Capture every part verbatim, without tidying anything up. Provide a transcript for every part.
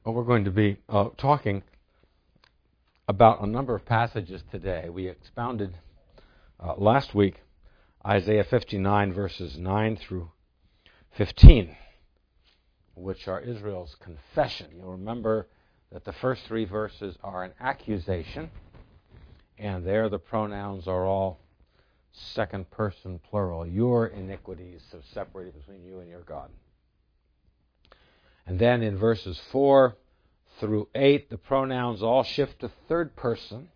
Well, we're going to be uh, talking about a number of passages today. We expounded uh, last week Isaiah fifty-nine, verses nine through fifteen, which are Israel's confession. You'll remember that the first three verses are an accusation, and there the pronouns are all second person plural. Your iniquities have separated between you and your God. And then in verses four through eight, the pronouns all shift to third person.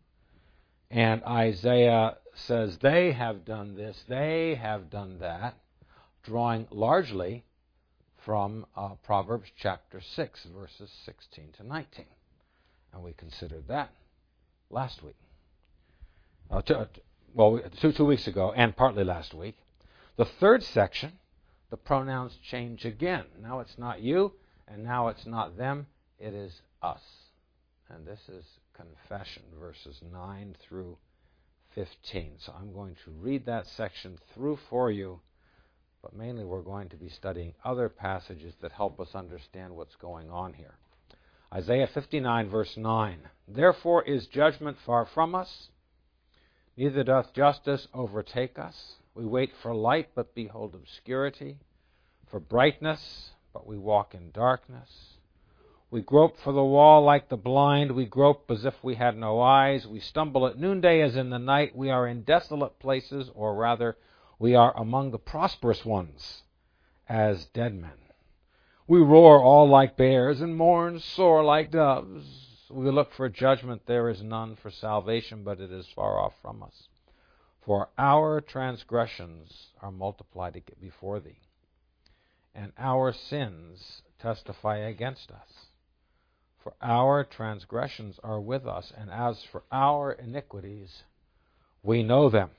And Isaiah says, they have done this, they have done that, drawing largely from uh, Proverbs chapter six, verses sixteen to nineteen. And we considered that last week. Uh, two, well, two, two weeks ago, and partly last week. The third section, the pronouns change again. Now it's not you, and now it's not them, it is us. And this is confession, verses nine through fifteen. So I'm going to read that section through for you, but mainly we're going to be studying other passages that help us understand what's going on here. Isaiah fifty-nine, verse nine. Therefore is judgment far from us, neither doth justice overtake us. We wait for light, but behold obscurity, for brightness, but we walk in darkness. We grope for the wall like the blind. We grope as if we had no eyes. We stumble at noonday as in the night. We are in desolate places, or rather, we are among the prosperous ones, as dead men. We roar all like bears and mourn sore like doves. We look for judgment, there is none, for salvation, but it is far off from us. For our transgressions are multiplied before thee, and our sins testify against us. For our transgressions are with us, and as for our iniquities, we know them.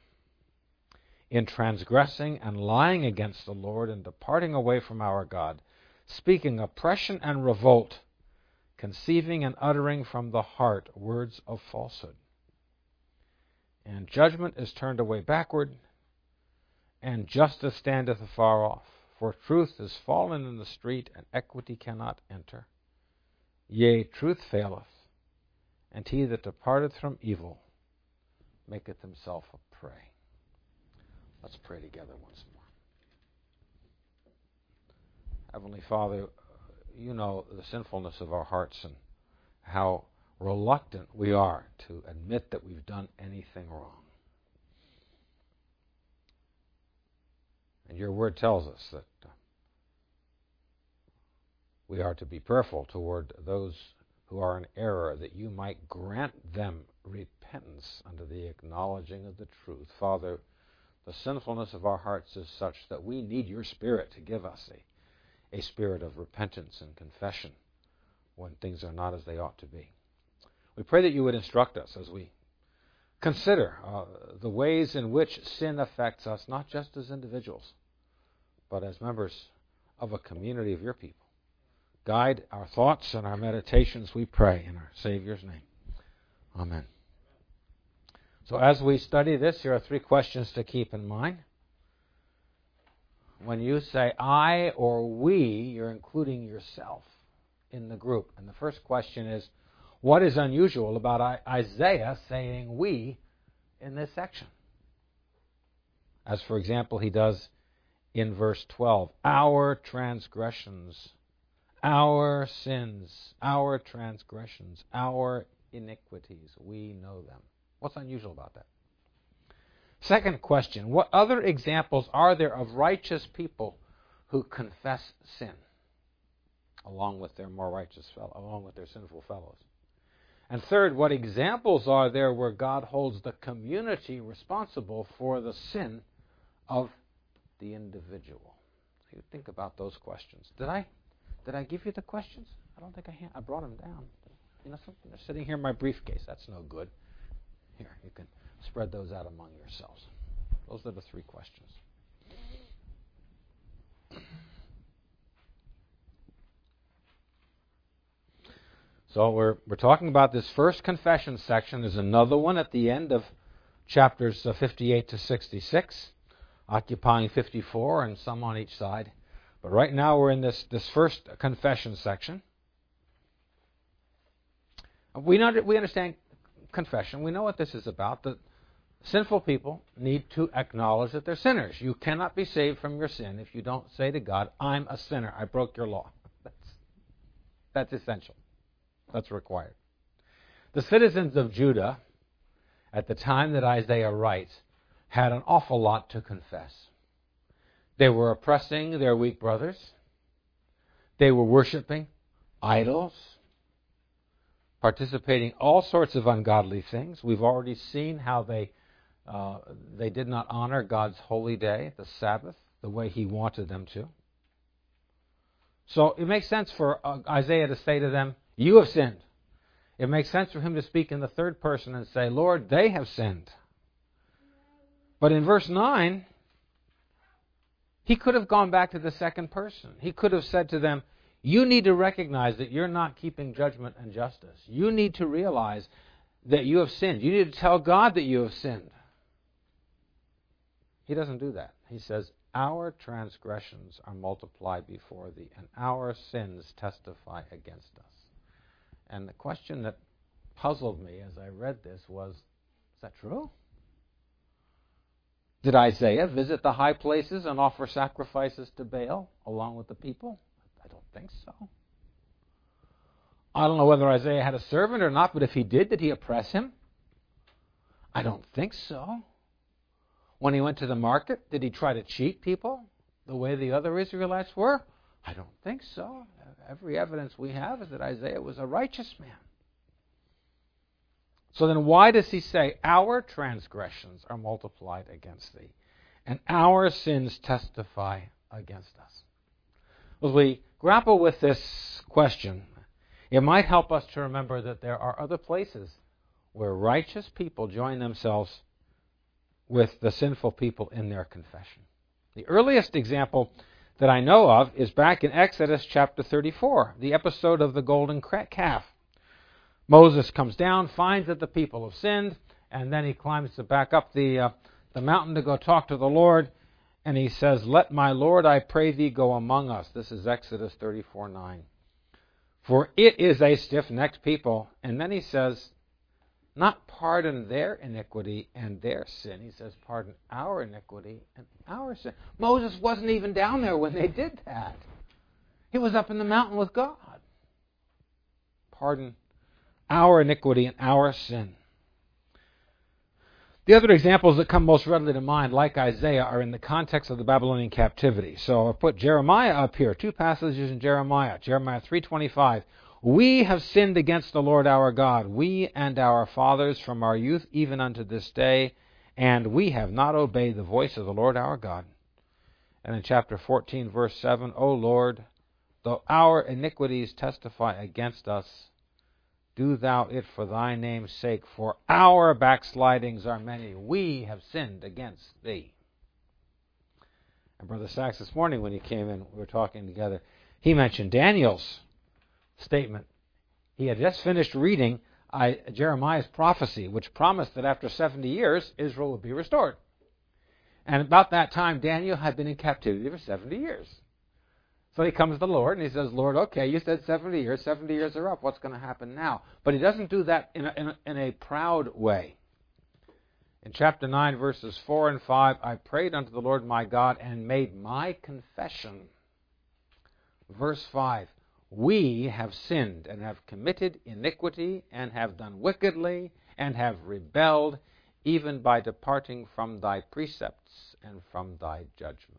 In transgressing and lying against the Lord, and departing away from our God, speaking oppression and revolt, conceiving and uttering from the heart words of falsehood. And judgment is turned away backward, and justice standeth afar off. For truth is fallen in the street, and equity cannot enter. Yea, truth faileth, and he that departeth from evil maketh himself a prey. Let's pray together once more. Heavenly Father, you know the sinfulness of our hearts and how reluctant we are to admit that we've done anything wrong. And your word tells us that we are to be prayerful toward those who are in error, that you might grant them repentance under the acknowledging of the truth. Father, the sinfulness of our hearts is such that we need your Spirit to give us a, a spirit of repentance and confession when things are not as they ought to be. We pray that you would instruct us as we consider uh, the ways in which sin affects us, not just as individuals, but as members of a community of your people. Guide our thoughts and our meditations, we pray, in our Savior's name. Amen. So as we study this, here are three questions to keep in mind. When you say I or we, you're including yourself in the group. And the first question is, what is unusual about Isaiah saying we in this section? As, for example, he does in verse twelve. Our transgressions, our sins, our transgressions, our iniquities, we know them. What's unusual about that? Second question, what other examples are there of righteous people who confess sin along with their more righteous fellow, along with their sinful fellows? And third, what examples are there where God holds the community responsible for the sin of the individual? So you think about those questions. Did I did I give you the questions? I don't think I had. I brought them down. You know something? They're sitting here in my briefcase. That's no good. Here, you can spread those out among yourselves. Those are the three questions. So we're we're talking about this first confession section. There's another one at the end of chapters fifty-eight to sixty-six, occupying fifty-four and some on each side. But right now we're in this, this first confession section. We know, we understand confession. We know what this is about. That sinful people need to acknowledge that they're sinners. You cannot be saved from your sin if you don't say to God, I'm a sinner. I broke your law. That's, that's essential. That's required. The citizens of Judah, at the time that Isaiah writes, had an awful lot to confess. They were oppressing their weak brothers. They were worshiping idols, participating in all sorts of ungodly things. We've already seen how they uh, they did not honor God's holy day, the Sabbath, the way He wanted them to. So it makes sense for uh, Isaiah to say to them, you have sinned. It makes sense for him to speak in the third person and say, Lord, they have sinned. But in verse nine, he could have gone back to the second person. He could have said to them, you need to recognize that you're not keeping judgment and justice. You need to realize that you have sinned. You need to tell God that you have sinned. He doesn't do that. He says, our transgressions are multiplied before thee, and our sins testify against us. And the question that puzzled me as I read this was, is that true? Did Isaiah visit the high places and offer sacrifices to Baal along with the people? I don't think so. I don't know whether Isaiah had a servant or not, but if he did, did he oppress him? I don't think so. When he went to the market, did he try to cheat people the way the other Israelites were? I don't think so. Every evidence we have is that Isaiah was a righteous man. So then why does he say, our transgressions are multiplied against thee, and our sins testify against us? As we grapple with this question, it might help us to remember that there are other places where righteous people join themselves with the sinful people in their confession. The earliest example that I know of is back in Exodus chapter thirty-four, the episode of the golden calf. Moses comes down, finds that the people have sinned, and then he climbs back up the uh, the mountain to go talk to the Lord, and he says, let my Lord, I pray thee, go among us. This is Exodus thirty-four nine. For it is a stiff-necked people. And then he says, not pardon their iniquity and their sin. He says, pardon our iniquity and our sin. Moses wasn't even down there when they did that. He was up in the mountain with God. Pardon our iniquity and our sin. The other examples that come most readily to mind, like Isaiah, are in the context of the Babylonian captivity. So I put Jeremiah up here, two passages in Jeremiah. Jeremiah three twenty-five. We have sinned against the Lord our God, we and our fathers from our youth even unto this day, and we have not obeyed the voice of the Lord our God. And in chapter fourteen, verse seven, O Lord, though our iniquities testify against us, do thou it for thy name's sake, for our backslidings are many. We have sinned against thee. And Brother Sachs this morning when he came in, we were talking together, he mentioned Daniel's statement. He had just finished reading I, Jeremiah's prophecy, which promised that after seventy years, Israel would be restored. And about that time, Daniel had been in captivity for seventy years. So he comes to the Lord and he says, Lord, okay, you said seventy years. seventy years are up. What's going to happen now? But he doesn't do that in a, in a, in a proud way. In chapter nine, verses four and five, I prayed unto the Lord my God and made my confession. Verse five, we have sinned and have committed iniquity and have done wickedly and have rebelled, even by departing from thy precepts and from thy judgments.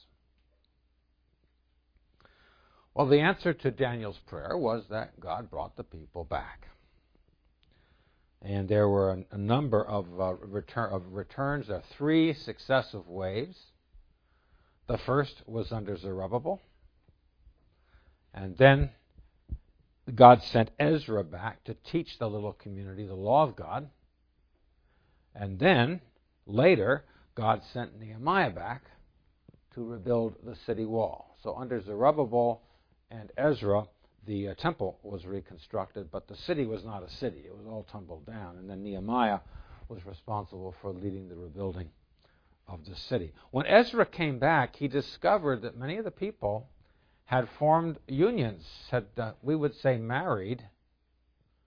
Well, the answer to Daniel's prayer was that God brought the people back. And there were a, a number of, uh, return, of returns, of three successive waves. The first was under Zerubbabel. And then God sent Ezra back to teach the little community the law of God. And then, later, God sent Nehemiah back to rebuild the city wall. So under Zerubbabel and Ezra, the uh, temple was reconstructed, but the city was not a city. It was all tumbled down. And then Nehemiah was responsible for leading the rebuilding of the city. When Ezra came back, he discovered that many of the people had formed unions, had, uh, we would say, married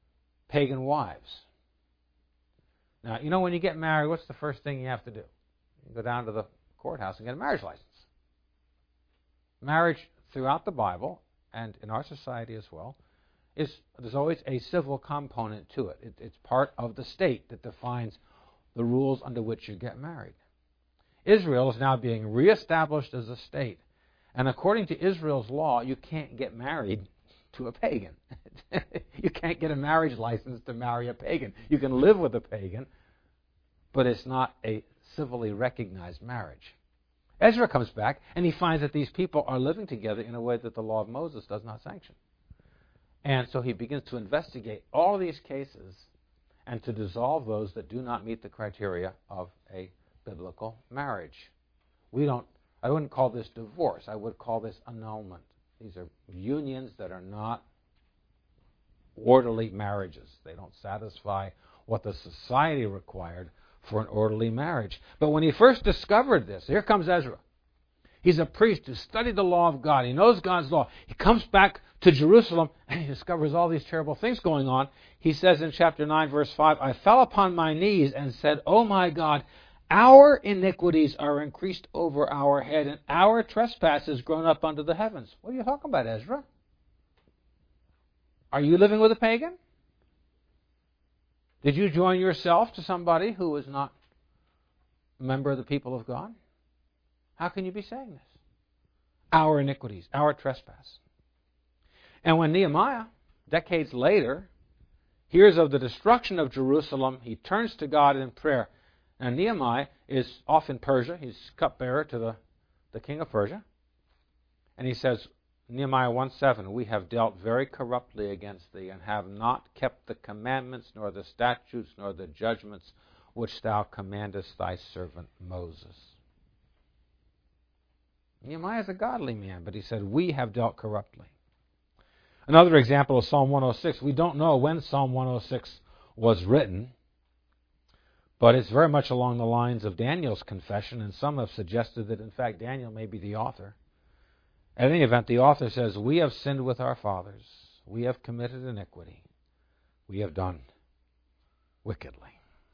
pagan wives. Now, you know, when you get married, what's the first thing you have to do? You go down to the courthouse and get a marriage license. Marriage throughout the Bible, and in our society as well, is there's always a civil component to it. it. It's part of the state that defines the rules under which you get married. Israel is now being reestablished as a state. And according to Israel's law, you can't get married to a pagan. You can't get a marriage license to marry a pagan. You can live with a pagan, but it's not a civilly recognized marriage. Ezra comes back, and he finds that these people are living together in a way that the law of Moses does not sanction. And so he begins to investigate all of these cases and to dissolve those that do not meet the criteria of a biblical marriage. We don't, I wouldn't call this divorce. I would call this annulment. These are unions that are not orderly marriages. They don't satisfy what the society required for an orderly marriage. But when he first discovered this, here comes Ezra. He's a priest who studied the law of God. He knows God's law. He comes back to Jerusalem and he discovers all these terrible things going on. He says in chapter nine, verse five, I fell upon my knees and said, Oh my God, our iniquities are increased over our head, and our trespasses grown up unto the heavens. What are you talking about, Ezra? Are you living with a pagan? Did you join yourself to somebody who was not a member of the people of God? How can you be saying this? Our iniquities, our trespass. And when Nehemiah, decades later, hears of the destruction of Jerusalem, he turns to God in prayer. Now, Nehemiah is off in Persia. He's cupbearer to the, the king of Persia. And he says, Nehemiah one seven, we have dealt very corruptly against thee, and have not kept the commandments, nor the statutes, nor the judgments which thou commandest thy servant Moses. Nehemiah is a godly man, but he said, we have dealt corruptly. Another example is Psalm one oh six. We don't know when Psalm one oh six was written, but it's very much along the lines of Daniel's confession, and some have suggested that, in fact, Daniel may be the author. At any event, the author says, we have sinned with our fathers. We have committed iniquity. We have done wickedly.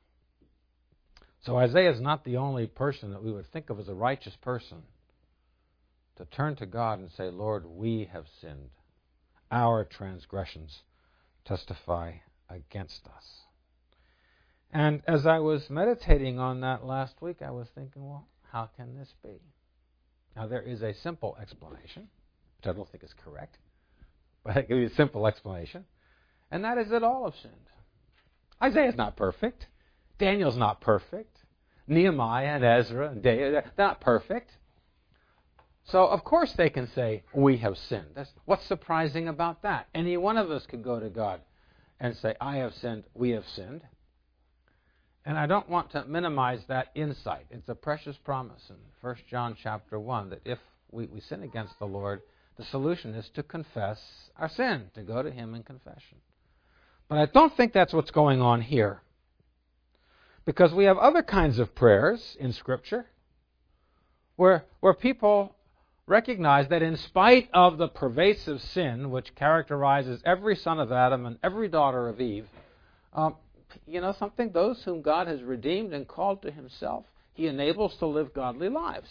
So Isaiah is not the only person that we would think of as a righteous person to turn to God and say, Lord, we have sinned. Our transgressions testify against us. And as I was meditating on that last week, I was thinking, well, how can this be? Now, there is a simple explanation, which I don't think is correct, but I give you a simple explanation, and that is that all have sinned. Isaiah's not perfect. Daniel's not perfect. Nehemiah and Ezra and David, they're not perfect. So, of course, they can say, we have sinned. That's, what's surprising about that? Any one of us could go to God and say, I have sinned, we have sinned. And I don't want to minimize that insight. It's a precious promise in First John chapter one that if we, we sin against the Lord, the solution is to confess our sin, to go to Him in confession. But I don't think that's what's going on here. Because we have other kinds of prayers in Scripture where, where people recognize that in spite of the pervasive sin which characterizes every son of Adam and every daughter of Eve, um, you know something? Those whom God has redeemed and called to Himself, He enables to live godly lives.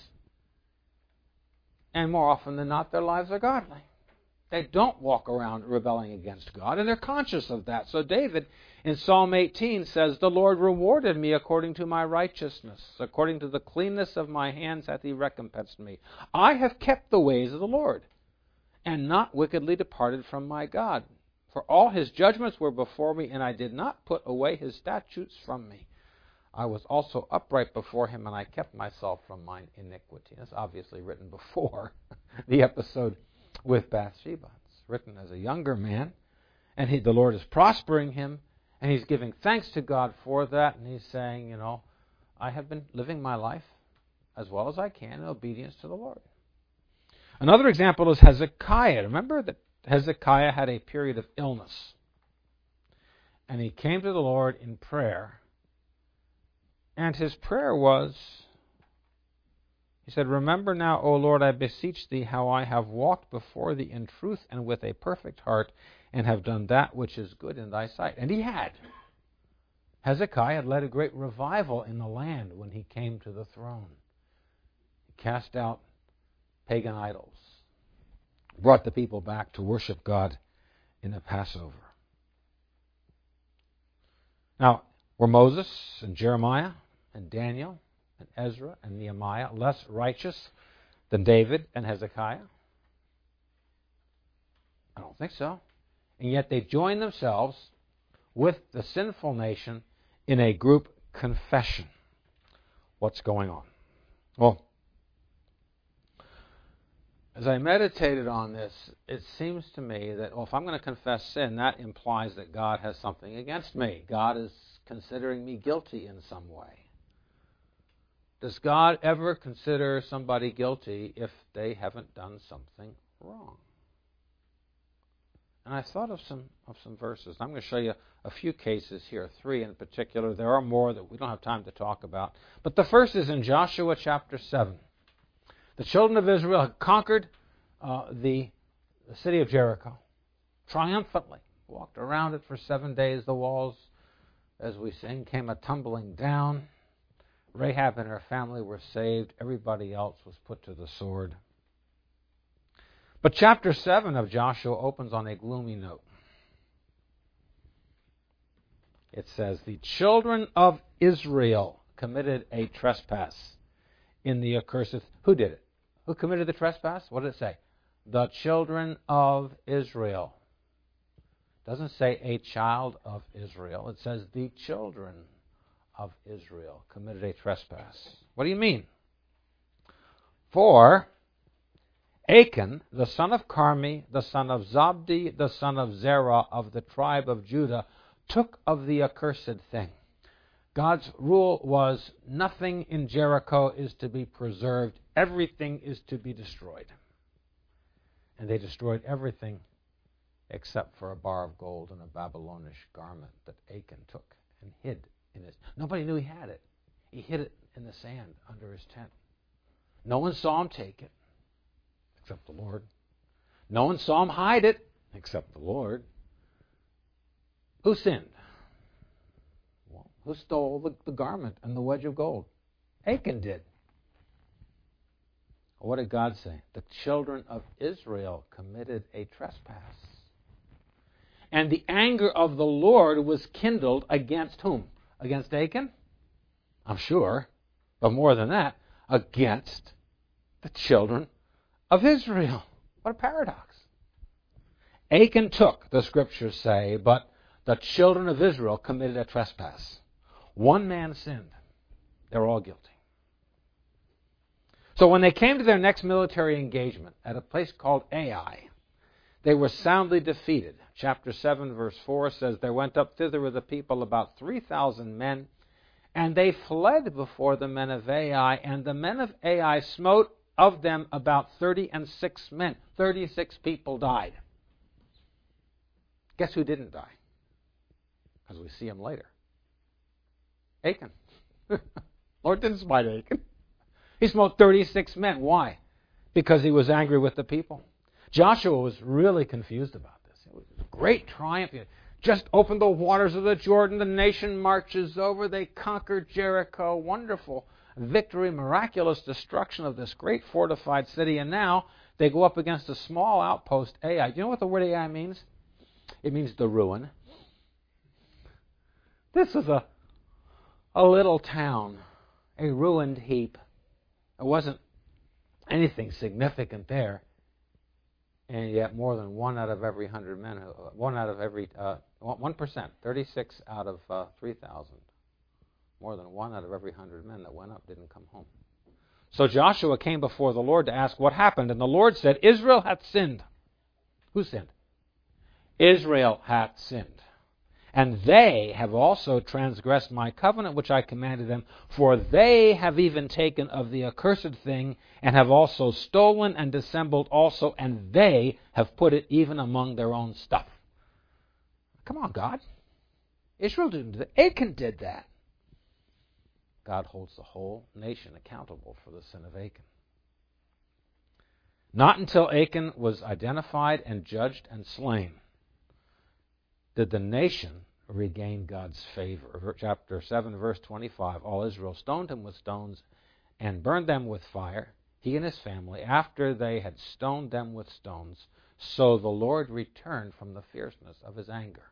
And more often than not, their lives are godly. They don't walk around rebelling against God, and they're conscious of that. So David, in Psalm eighteen, says, the Lord rewarded me according to my righteousness. According to the cleanness of my hands hath He recompensed me. I have kept the ways of the Lord, and not wickedly departed from my God. For all His judgments were before me, and I did not put away His statutes from me. I was also upright before Him, and I kept myself from mine iniquity. That's obviously written before the episode with Bathsheba. It's written as a younger man, and he, the Lord is prospering him, and He's giving thanks to God for that, and He's saying, you know, I have been living my life as well as I can in obedience to the Lord. Another example is Hezekiah. Remember that Hezekiah had a period of illness. And he came to the Lord in prayer. And his prayer was, he said, remember now, O Lord, I beseech Thee, how I have walked before Thee in truth and with a perfect heart, and have done that which is good in thy sight. And he had. Hezekiah had led a great revival in the land when he came to the throne. He cast out pagan idols, brought the people back to worship God in the Passover. Now, were Moses and Jeremiah and Daniel and Ezra and Nehemiah less righteous than David and Hezekiah? I don't think so. And yet they joined themselves with the sinful nation in a group confession. What's going on? Well, as I meditated on this, it seems to me that, well, if I'm going to confess sin, that implies that God has something against me. God is considering me guilty in some way. Does God ever consider somebody guilty if they haven't done something wrong? And I thought of some of some verses. I'm going to show you a few cases here, three in particular. There are more that we don't have time to talk about. But the first is in Joshua chapter seven. The children of Israel had conquered uh, the, the city of Jericho triumphantly. Walked around it for seven days. The walls, as we sing, came a tumbling down. Rahab and her family were saved. Everybody else was put to the sword. But chapter seven of Joshua opens on a gloomy note. It says, the children of Israel committed a trespass in the accursed. Who did it? Who committed the trespass? What did it say? The children of Israel. It doesn't say a child of Israel. It says the children of Israel committed a trespass. What do you mean? For Achan, the son of Carmi, the son of Zabdi, the son of Zerah of the tribe of Judah, took of the accursed thing. God's rule was nothing in Jericho is to be preserved. Everything is to be destroyed. And they destroyed everything except for a bar of gold and a Babylonish garment that Achan took and hid in his. Nobody knew he had it. He hid it in the sand under his tent. No one saw him take it except the Lord. No one saw him hide it except the Lord. Who sinned? Well, who stole the, the garment and the wedge of gold? Achan did. What did God say? The children of Israel committed a trespass. And the anger of the Lord was kindled against whom? Against Achan? I'm sure. But more than that, against the children of Israel. What a paradox. Achan took, the scriptures say, but the children of Israel committed a trespass. One man sinned. They're all guilty. So when they came to their next military engagement at a place called Ai, they were soundly defeated. Chapter seven, verse four says, there went up thither with the people about three thousand men, and they fled before the men of Ai, and the men of Ai smote of them about thirty and six men. Thirty-six people died. Guess who didn't die? Because we see him later. Achan. Lord didn't smite Achan. He smote thirty-six men. Why? Because he was angry with the people. Joshua was really confused about this. It was a great triumph. He just opened the waters of the Jordan. The nation marches over. They conquered Jericho. Wonderful victory, miraculous destruction of this great fortified city. And now they go up against a small outpost, Ai. Do you know what the word Ai means? It means the ruin. This is a, a little town, a ruined heap. There wasn't anything significant there. And yet more than one out of every hundred men, one out of every, uh, one percent, thirty-six out of uh, three thousand. More than one out of every hundred men that went up didn't come home. So Joshua came before the Lord to ask what happened. And the Lord said, Israel hath sinned. Who sinned? Israel hath sinned. And they have also transgressed my covenant which I commanded them, for they have even taken of the accursed thing, and have also stolen and dissembled also, and they have put it even among their own stuff. Come on, God. Israel didn't do that. Achan did that. God holds the whole nation accountable for the sin of Achan. Not until Achan was identified and judged and slain did the nation regain God's favor. Chapter seven, verse twenty-five, all Israel stoned him with stones and burned them with fire, he and his family, after they had stoned them with stones. So the Lord returned from the fierceness of his anger.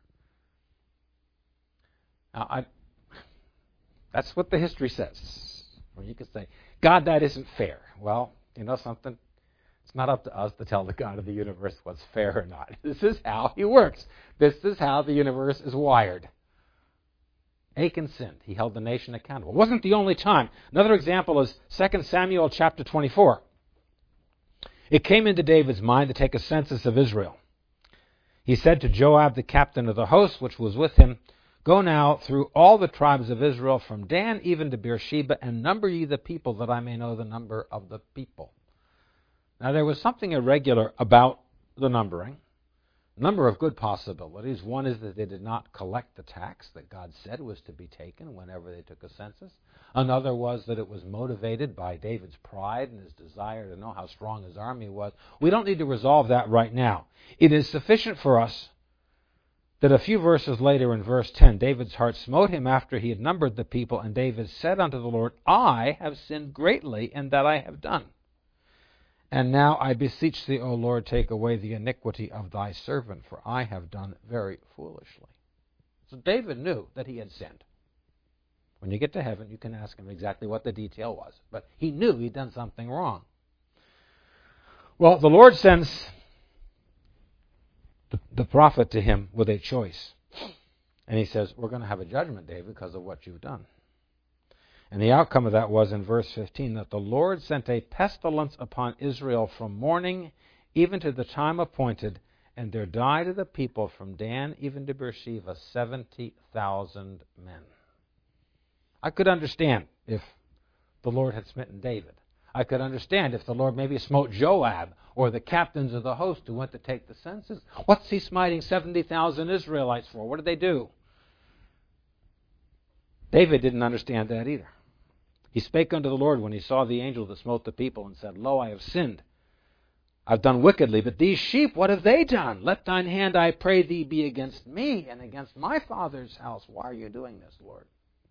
Now, I, that's what the history says. Or you could say, God, that isn't fair. Well, you know something? It's not up to us to tell the God of the universe what's fair or not. This is how he works. This is how the universe is wired. Achan sinned. He held the nation accountable. It wasn't the only time. Another example is Second Samuel chapter twenty-four. It came into David's mind to take a census of Israel. He said to Joab, the captain of the host which was with him, Go now through all the tribes of Israel, from Dan even to Beersheba, and number ye the people, that I may know the number of the people. Now there was something irregular about the numbering. A number of good possibilities. One is that they did not collect the tax that God said was to be taken whenever they took a census. Another was that it was motivated by David's pride and his desire to know how strong his army was. We don't need to resolve that right now. It is sufficient for us that a few verses later in verse ten, David's heart smote him after he had numbered the people, and David said unto the Lord, I have sinned greatly in that I have done. And now I beseech thee, O Lord, take away the iniquity of thy servant, for I have done very foolishly. So David knew that he had sinned. When you get to heaven, you can ask him exactly what the detail was. But he knew he'd done something wrong. Well, the Lord sends the, the prophet to him with a choice. And he says, we're going to have a judgment, David, because of what you've done. And the outcome of that was in verse fifteen, that the Lord sent a pestilence upon Israel from morning even to the time appointed, and there died of the people from Dan even to Beersheba seventy thousand men. I could understand if the Lord had smitten David. I could understand if the Lord maybe smote Joab or the captains of the host who went to take the census. What's he smiting seventy thousand Israelites for? What did they do? David didn't understand that either. He spake unto the Lord when he saw the angel that smote the people, and said, Lo, I have sinned. I've done wickedly, but these sheep, what have they done? Let thine hand, I pray thee, be against me and against my father's house. Why are you doing this, Lord?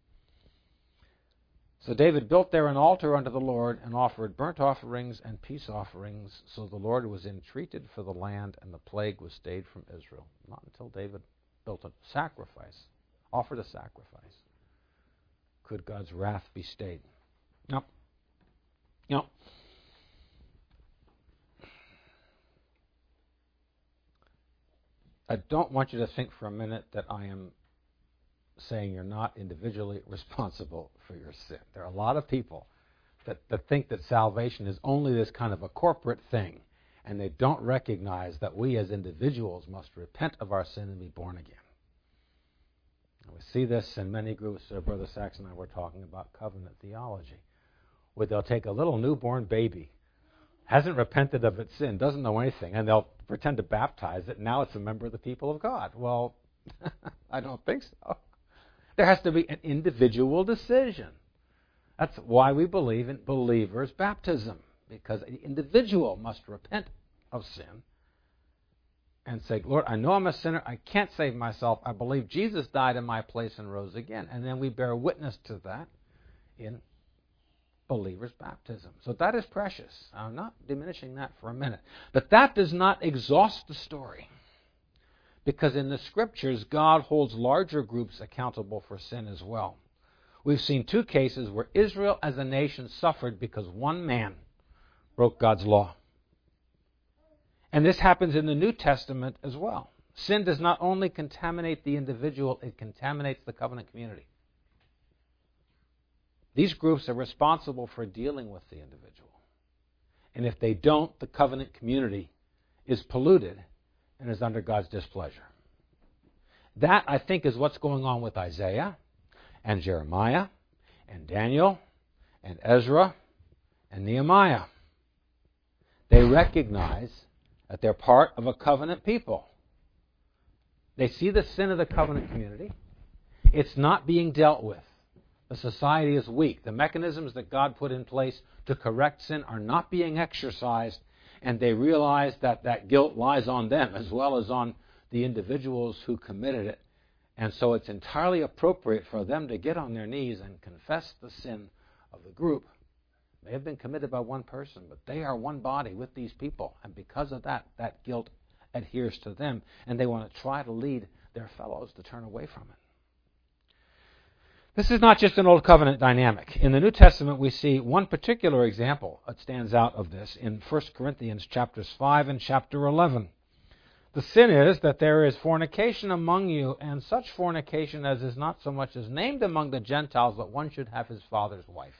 So David built there an altar unto the Lord, and offered burnt offerings and peace offerings. So the Lord was entreated for the land, and the plague was stayed from Israel. Not until David built a sacrifice, offered a sacrifice, could God's wrath be stayed. No. No. I don't want you to think for a minute that I am saying you're not individually responsible for your sin. There are a lot of people that, that think that salvation is only this kind of a corporate thing, and they don't recognize that we as individuals must repent of our sin and be born again. We see this in many groups. Uh, Brother Sachs and I were talking about covenant theology, where they'll take a little newborn baby, hasn't repented of its sin, doesn't know anything, and they'll pretend to baptize it. Now it's a member of the people of God. Well, I don't think so. There has to be an individual decision. That's why we believe in believers' baptism, because the individual must repent of sin and say, Lord, I know I'm a sinner. I can't save myself. I believe Jesus died in my place and rose again. And then we bear witness to that in believer's baptism. So that is precious. I'm not diminishing that for a minute. But that does not exhaust the story. Because in the Scriptures, God holds larger groups accountable for sin as well. We've seen two cases where Israel as a nation suffered because one man broke God's law. And this happens in the New Testament as well. Sin does not only contaminate the individual, it contaminates the covenant community. These groups are responsible for dealing with the individual. And if they don't, the covenant community is polluted and is under God's displeasure. That, I think, is what's going on with Isaiah and Jeremiah and Daniel and Ezra and Nehemiah. They recognize that they're part of a covenant people. They see the sin of the covenant community. It's not being dealt with. The society is weak. The mechanisms that God put in place to correct sin are not being exercised, and they realize that that guilt lies on them as well as on the individuals who committed it. And so it's entirely appropriate for them to get on their knees and confess the sin of the group. They have been committed by one person, but they are one body with these people. And because of that, that guilt adheres to them. And they want to try to lead their fellows to turn away from it. This is not just an Old Covenant dynamic. In the New Testament, we see one particular example that stands out of this in First Corinthians chapters five and chapter eleven. The sin is that there is fornication among you, and such fornication as is not so much as named among the Gentiles, but one should have his father's wife.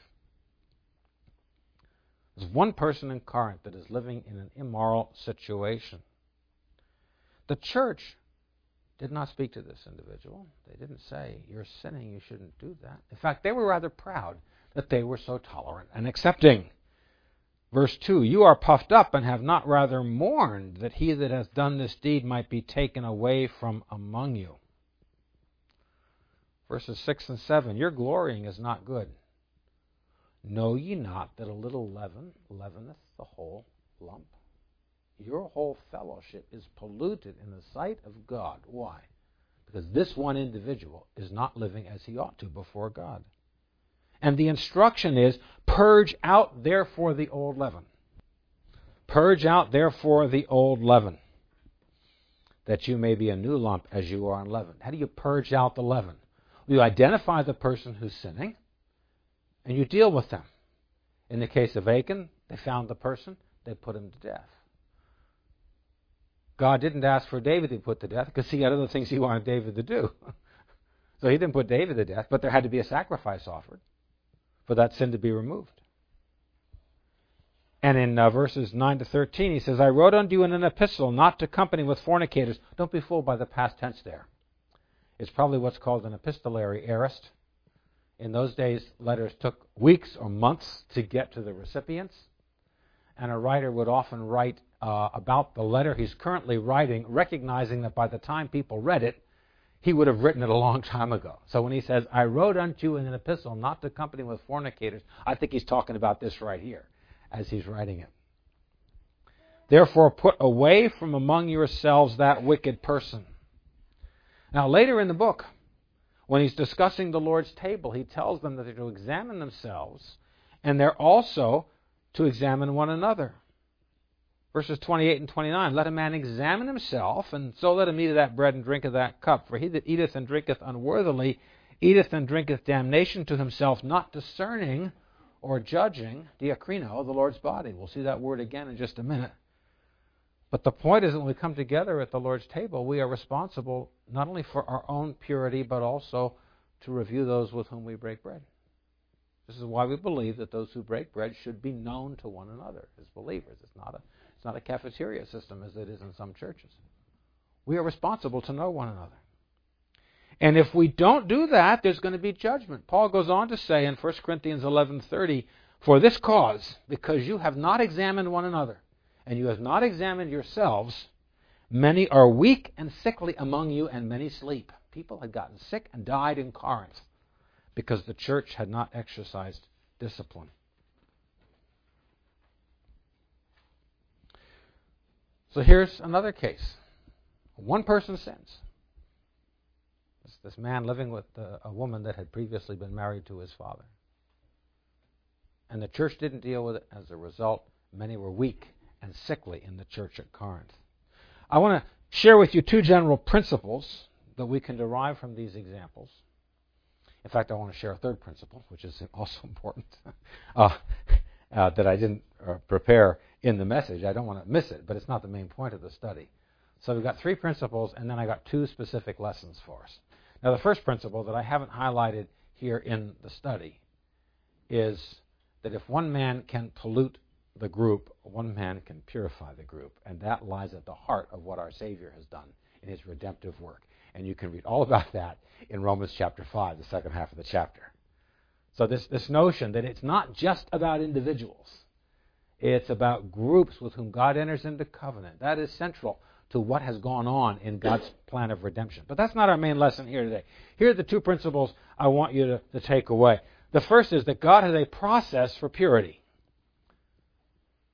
There's one person in Corinth that is living in an immoral situation. The church did not speak to this individual. They didn't say, you're sinning, you shouldn't do that. In fact, they were rather proud that they were so tolerant and accepting. Verse two, you are puffed up and have not rather mourned that he that hath done this deed might be taken away from among you. Verses six and seven, your glorying is not good. Know ye not that a little leaven leaveneth the whole lump? Your whole fellowship is polluted in the sight of God. Why? Because this one individual is not living as he ought to before God. And the instruction is, purge out therefore the old leaven. Purge out therefore the old leaven, that you may be a new lump as you are unleavened. How do you purge out the leaven? You identify the person who's sinning, and you deal with them. In the case of Achan, they found the person, they put him to death. God didn't ask for David to be put to death because he had other things he wanted David to do. So he didn't put David to death, but there had to be a sacrifice offered for that sin to be removed. And in uh, verses nine to thirteen, he says, I wrote unto you in an epistle not to company with fornicators. Don't be fooled by the past tense there. It's probably what's called an epistolary aorist. In those days, letters took weeks or months to get to the recipients. And a writer would often write uh, about the letter he's currently writing, recognizing that by the time people read it, he would have written it a long time ago. So when he says, I wrote unto you in an epistle not to company with fornicators, I think he's talking about this right here as he's writing it. Therefore put away from among yourselves that wicked person. Now later in the book, when he's discussing the Lord's table, he tells them that they're to examine themselves, and they're also to examine one another. Verses twenty-eight and twenty-nine, let a man examine himself, and so let him eat of that bread and drink of that cup. For he that eateth and drinketh unworthily eateth and drinketh damnation to himself, not discerning or judging, diakrino, the Lord's body. We'll see that word again in just a minute. But the point is that when we come together at the Lord's table, we are responsible not only for our own purity, but also to review those with whom we break bread. This is why we believe that those who break bread should be known to one another as believers. It's not a, it's not a cafeteria system as it is in some churches. We are responsible to know one another. And if we don't do that, there's going to be judgment. Paul goes on to say in First Corinthians eleven thirty, for this cause, because you have not examined one another, and you have not examined yourselves, many are weak and sickly among you, and many sleep. People had gotten sick and died in Corinth because the church had not exercised discipline. So here's another case. One person sins. This, this man living with uh, a woman that had previously been married to his father. And the church didn't deal with it. As a result, many were weak and sickly in the church at Corinth. I want to share with you two general principles that we can derive from these examples. In fact, I want to share a third principle, which is also important, uh, uh, that I didn't uh, prepare in the message. I don't want to miss it, but it's not the main point of the study. So we've got three principles, and then I got two specific lessons for us. Now, the first principle that I haven't highlighted here in the study is that if one man can pollute the group, one man can purify the group, and that lies at the heart of what our Savior has done in his redemptive work. And you can read all about that in Romans chapter five, the second half of the chapter. So this, this notion that it's not just about individuals. It's about groups with whom God enters into covenant. That is central to what has gone on in God's plan of redemption. But that's not our main lesson here today. Here are the two principles I want you to, to take away. The first is that God has a process for purity.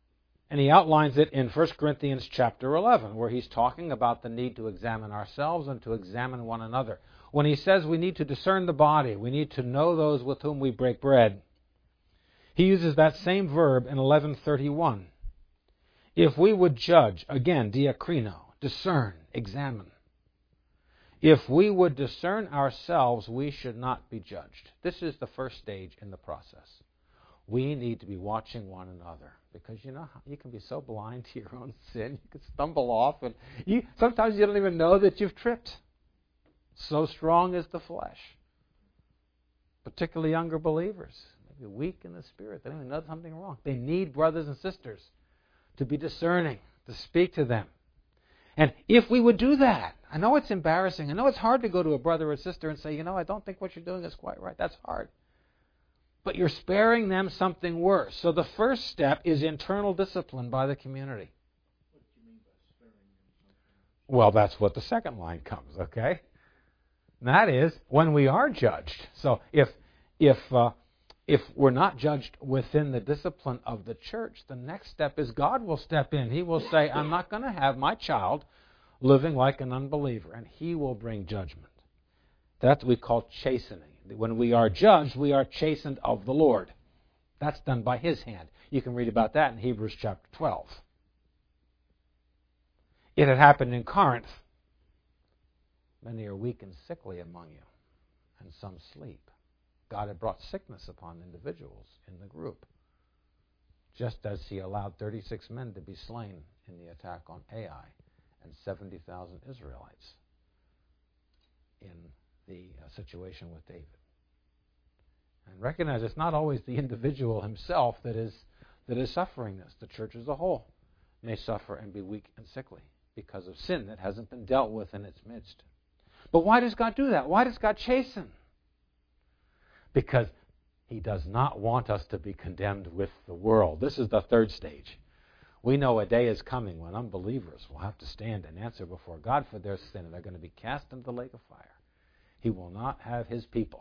And he outlines it in First Corinthians chapter eleven, where he's talking about the need to examine ourselves and to examine one another. When he says we need to discern the body, we need to know those with whom we break bread, he uses that same verb in eleven thirty-one. If we would judge, again, diakrino, discern, examine. If we would discern ourselves, we should not be judged. This is the first stage in the process. We need to be watching one another, because you know you can be so blind to your own sin, you can stumble off, and you, sometimes you don't even know that you've tripped. So strong is the flesh. Particularly younger believers, maybe weak in the spirit, they don't even know something wrong. They need brothers and sisters to be discerning, to speak to them. And if we would do that, I know it's embarrassing, I know it's hard to go to a brother or sister and say, you know, I don't think what you're doing is quite right. That's hard. But you're sparing them something worse. So the first step is internal discipline by the community. What do you mean by sparing them something? Well, that's what the second line comes, okay? And that is when we are judged. So if if uh, if we're not judged within the discipline of the church, the next step is God will step in. He will say, I'm not going to have my child living like an unbeliever, and he will bring judgment. That's what we call chastening. When we are judged, we are chastened of the Lord. That's done by his hand. You can read about that in Hebrews chapter twelve. It had happened in Corinth. Many are weak and sickly among you, and some sleep. God had brought sickness upon individuals in the group, just as he allowed thirty-six men to be slain in the attack on Ai and seventy thousand Israelites in the uh, situation with David. And recognize it's not always the individual himself that is that is suffering this. The church as a whole may suffer and be weak and sickly because of sin that hasn't been dealt with in its midst. But why does God do that? Why does God chasten? Because he does not want us to be condemned with the world. This is the third stage. We know a day is coming when unbelievers will have to stand and answer before God for their sin, and they're going to be cast into the lake of fire. He will not have his people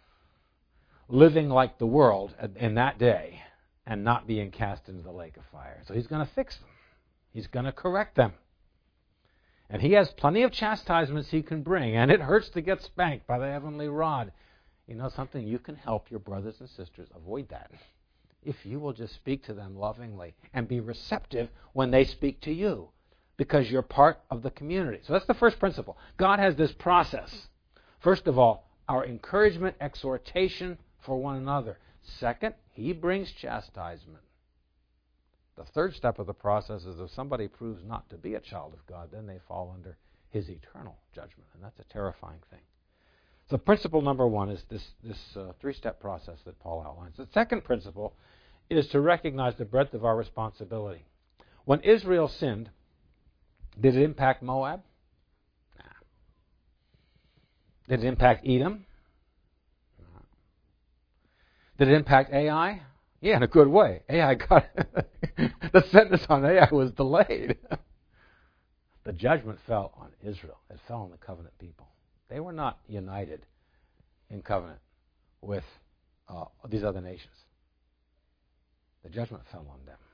living like the world in that day and not being cast into the lake of fire. So he's going to fix them. He's going to correct them. And he has plenty of chastisements he can bring, and it hurts to get spanked by the heavenly rod. You know something? You can help your brothers and sisters avoid that if you will just speak to them lovingly and be receptive when they speak to you, because you're part of the community. So that's the first principle. God has this process. First of all, our encouragement, exhortation for one another. Second, he brings chastisement. The third step of the process is if somebody proves not to be a child of God, then they fall under his eternal judgment, and that's a terrifying thing. So principle number one is this, this uh, three-step process that Paul outlines. The second principle is to recognize the breadth of our responsibility. When Israel sinned, did it impact Moab? Nah. Did it impact Edom? Nah. Did it impact Ai? Yeah, in a good way. Ai got the sentence on Ai was delayed. The judgment fell on Israel. It fell on the covenant people. They were not united in covenant with uh, these other nations. The judgment fell on them.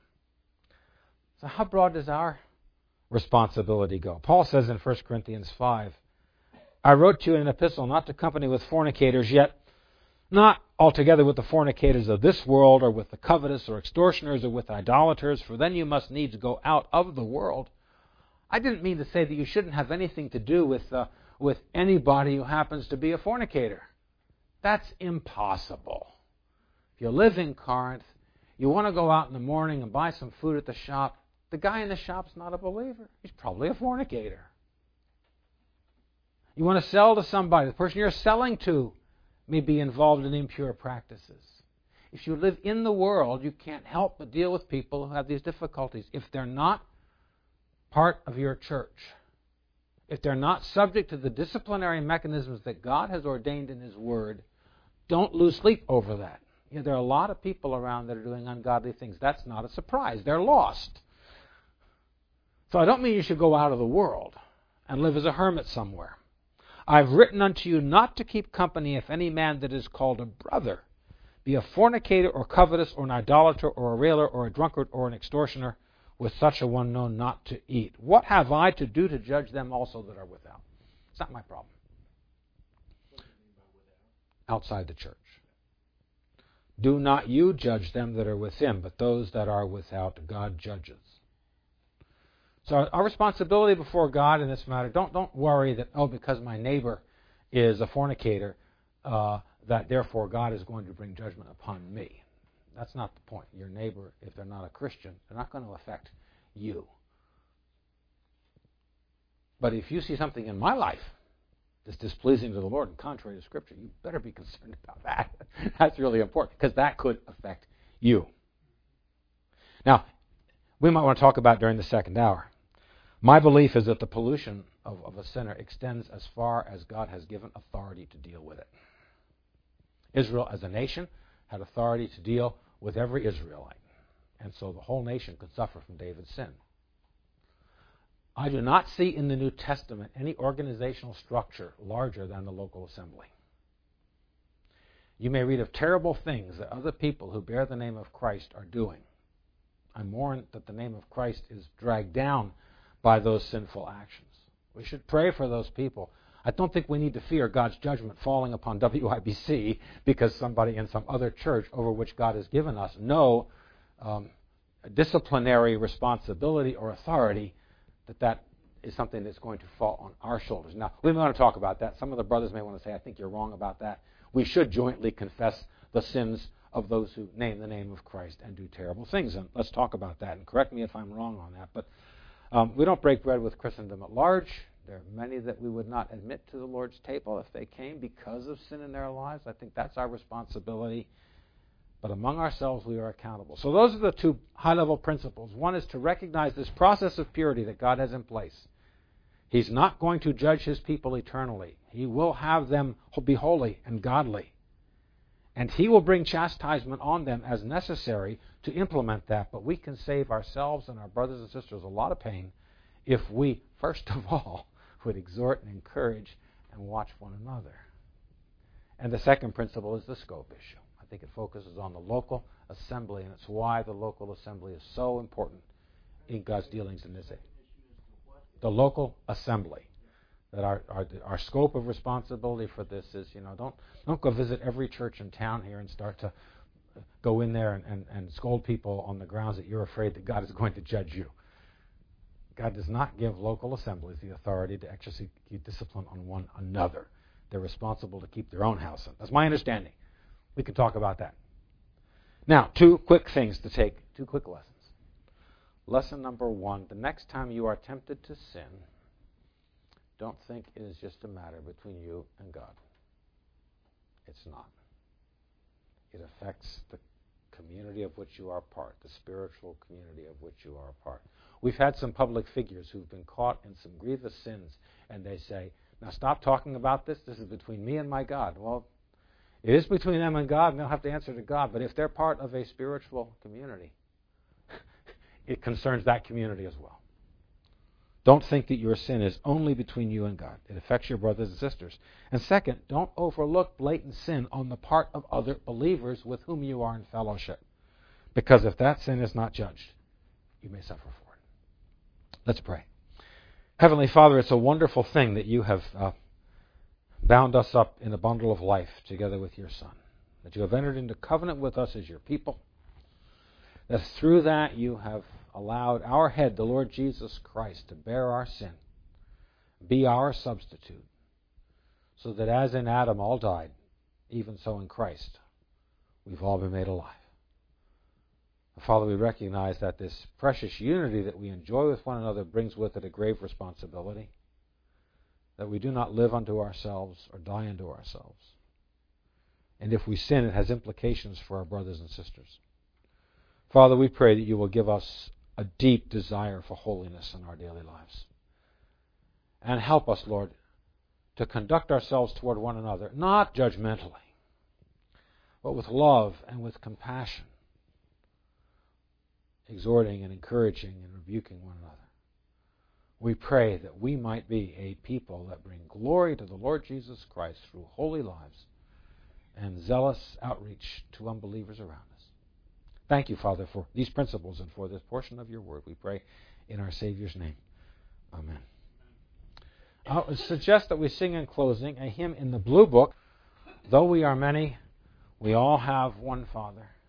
So how broad does our responsibility go? Paul says in First Corinthians five, I wrote to you in an epistle not to company with fornicators, yet not altogether with the fornicators of this world, or with the covetous, or extortioners, or with idolaters, for then you must needs go out of the world. I didn't mean to say that you shouldn't have anything to do with uh, with anybody who happens to be a fornicator. That's impossible. If you live in Corinth, you want to go out in the morning and buy some food at the shop, the guy in the shop's not a believer. He's probably a fornicator. You want to sell to somebody, the person you're selling to may be involved in impure practices. If you live in the world, you can't help but deal with people who have these difficulties. If they're not part of your church, if they're not subject to the disciplinary mechanisms that God has ordained in his word, don't lose sleep over that. You know, there are a lot of people around that are doing ungodly things. That's not a surprise. They're lost. So I don't mean you should go out of the world and live as a hermit somewhere. I've written unto you not to keep company if any man that is called a brother be a fornicator or covetous or an idolater or a railer or a drunkard or an extortioner with such a one known not to eat. What have I to do to judge them also that are without? It's not my problem. Outside the church. Do not you judge them that are within, but those that are without God judges. So our responsibility before God in this matter, don't don't worry that, oh, because my neighbor is a fornicator, uh, that therefore God is going to bring judgment upon me. That's not the point. Your neighbor, if they're not a Christian, they're not going to affect you. But if you see something in my life that's displeasing to the Lord and contrary to Scripture, you better be concerned about that. That's really important, because that could affect you. Now, we might want to talk about during the second hour. My belief is that the pollution of, of a sinner extends as far as God has given authority to deal with it. Israel as a nation had authority to deal with every Israelite. And so the whole nation could suffer from David's sin. I do not see in the New Testament any organizational structure larger than the local assembly. You may read of terrible things that other people who bear the name of Christ are doing. I mourn that the name of Christ is dragged down by those sinful actions. We should pray for those people. I don't think we need to fear God's judgment falling upon W I B C because somebody in some other church over which God has given us no um, disciplinary responsibility or authority, that that is something that's going to fall on our shoulders. Now, we may want to talk about that. Some of the brothers may want to say, I think you're wrong about that. We should jointly confess the sins of those who name the name of Christ and do terrible things. And let's talk about that. And correct me if I'm wrong on that. But um, we don't break bread with Christendom at large. There are many that we would not admit to the Lord's table if they came because of sin in their lives. I think that's our responsibility. But among ourselves, we are accountable. So those are the two high-level principles. One is to recognize this process of purity that God has in place. He's not going to judge his people eternally. He will have them be holy and godly. And he will bring chastisement on them as necessary to implement that. But we can save ourselves and our brothers and sisters a lot of pain if we, first of all, would exhort and encourage and watch one another. And the second principle is the scope issue. I think it focuses on the local assembly, and it's why the local assembly is so important in God's dealings in this age. The local assembly. That our, our our scope of responsibility for this is, you know, don't don't go visit every church in town here and start to go in there and, and, and scold people on the grounds that you're afraid that God is going to judge you. God does not give local assemblies the authority to exercise discipline on one another. They're responsible to keep their own house. That's my understanding. We can talk about that. Now, two quick things to take, two quick lessons. Lesson number one, the next time you are tempted to sin, don't think it is just a matter between you and God. It's not. It affects the community of which you are a part, the spiritual community of which you are a part. We've had some public figures who've been caught in some grievous sins, and they say, now stop talking about this. This is between me and my God. Well, it is between them and God, and they'll have to answer to God. But if they're part of a spiritual community, it concerns that community as well. Don't think that your sin is only between you and God. It affects your brothers and sisters. And second, don't overlook blatant sin on the part of other believers with whom you are in fellowship. Because if that sin is not judged, you may suffer for it. Let's pray. Heavenly Father, it's a wonderful thing that you have uh, bound us up in a bundle of life together with your Son. That you have entered into covenant with us as your people. That through that you have allowed our head, the Lord Jesus Christ, to bear our sin, be our substitute, so that as in Adam all died, even so in Christ we've all been made alive. Father, we recognize that this precious unity that we enjoy with one another brings with it a grave responsibility, that we do not live unto ourselves or die unto ourselves. And if we sin, it has implications for our brothers and sisters. Father, we pray that you will give us a deep desire for holiness in our daily lives. And help us, Lord, to conduct ourselves toward one another, not judgmentally, but with love and with compassion, exhorting and encouraging and rebuking one another. We pray that we might be a people that bring glory to the Lord Jesus Christ through holy lives and zealous outreach to unbelievers around us. Thank you, Father, for these principles and for this portion of your word. We pray in our Savior's name. Amen. I would suggest that we sing in closing a hymn in the Blue Book. Though we are many, we all have one Father.